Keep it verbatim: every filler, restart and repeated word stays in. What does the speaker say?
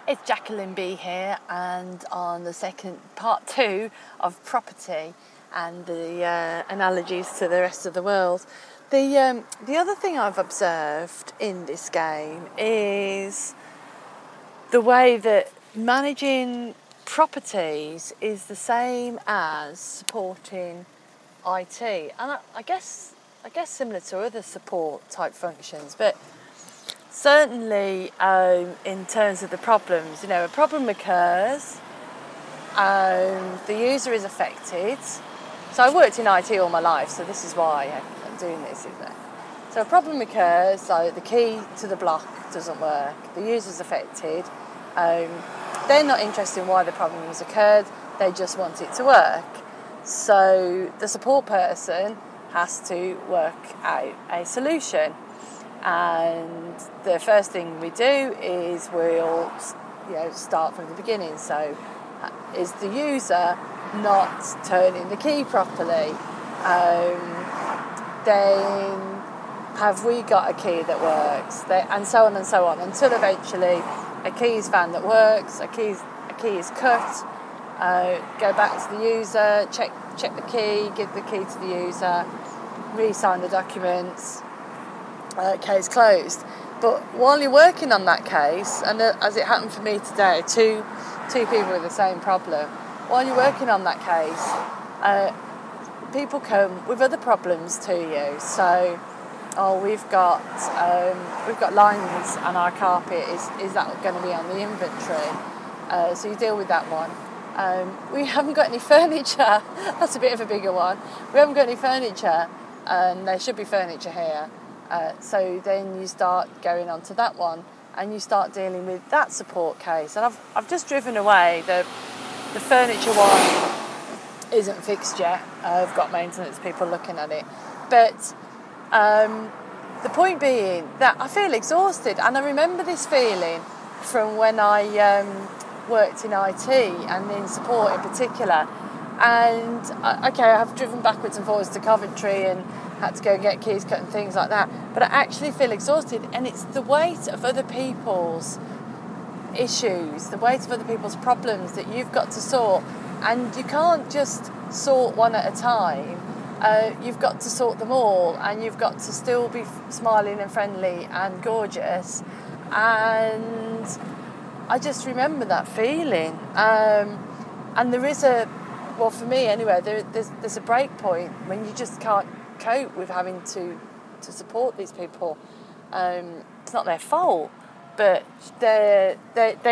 It's Jacqueline B here, and on the second part two of property and the uh, analogies to the rest of the world. The um, the other thing I've observed in this game is the way that managing properties is the same as supporting I T, and I, I guess I guess similar to other support type functions, but certainly um, in terms of the problems, you know, a problem occurs, um, the user is affected. So I worked in I T all my life, so this is why I'm doing this, isn't it? So a problem occurs, so the key to the block doesn't work, the user's affected, um, they're not interested in why the problem has occurred, they just want it to work. So the support person has to work out a solution. And the first thing we do is we'll, you know, start from the beginning. So, is the user not turning the key properly? Um, then, have we got a key that works? They, and so on and so on, until eventually a key is found that works. A key, a key is cut. Uh, go back to the user, check check the key, give the key to the user, re-sign the documents. Uh, case closed. But while you're working on that case, and uh, as it happened for me today, two two people with the same problem, while you're working on that case, uh, people come with other problems to you. So, oh, we've got um, we've got lines on our carpet. Is is that going to be on the inventory? Uh, so you deal with that one. Um, we haven't got any furniture. That's a bit of a bigger one. We haven't got any furniture, and there should be furniture here. Uh, so then you start going on to that one, and you start dealing with that support case. And I've I've just driven away. The the furniture one isn't fixed yet. Uh, I've got maintenance people looking at it, but um, the point being that I feel exhausted, and I remember this feeling from when I um, worked in I T and in support in particular. And uh, okay, I've driven backwards and forwards to Coventry and had to go and get keys cut and things like that, but I actually feel exhausted, and it's the weight of other people's issues, the weight of other people's problems that you've got to sort, and you can't just sort one at a time. Uh, you've got to sort them all, and you've got to still be smiling and friendly and gorgeous. And I just remember that feeling. Um, and there is a, well, for me anyway, there, there's there's a break point when you just can't cope with having to to support these people. Um, it's not their fault, but they they they